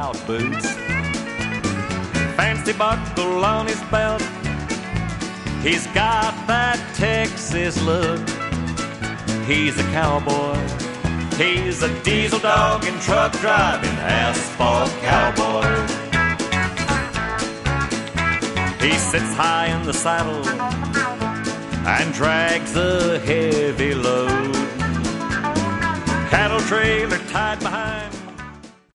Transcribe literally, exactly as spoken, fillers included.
cowboy boots, fancy buckle on his belt. He's got that Texas look. He's a cowboy. He's a diesel dog and truck driving asphalt cowboy. He sits high in the saddle and drags a heavy load. Cattle trailer tied behind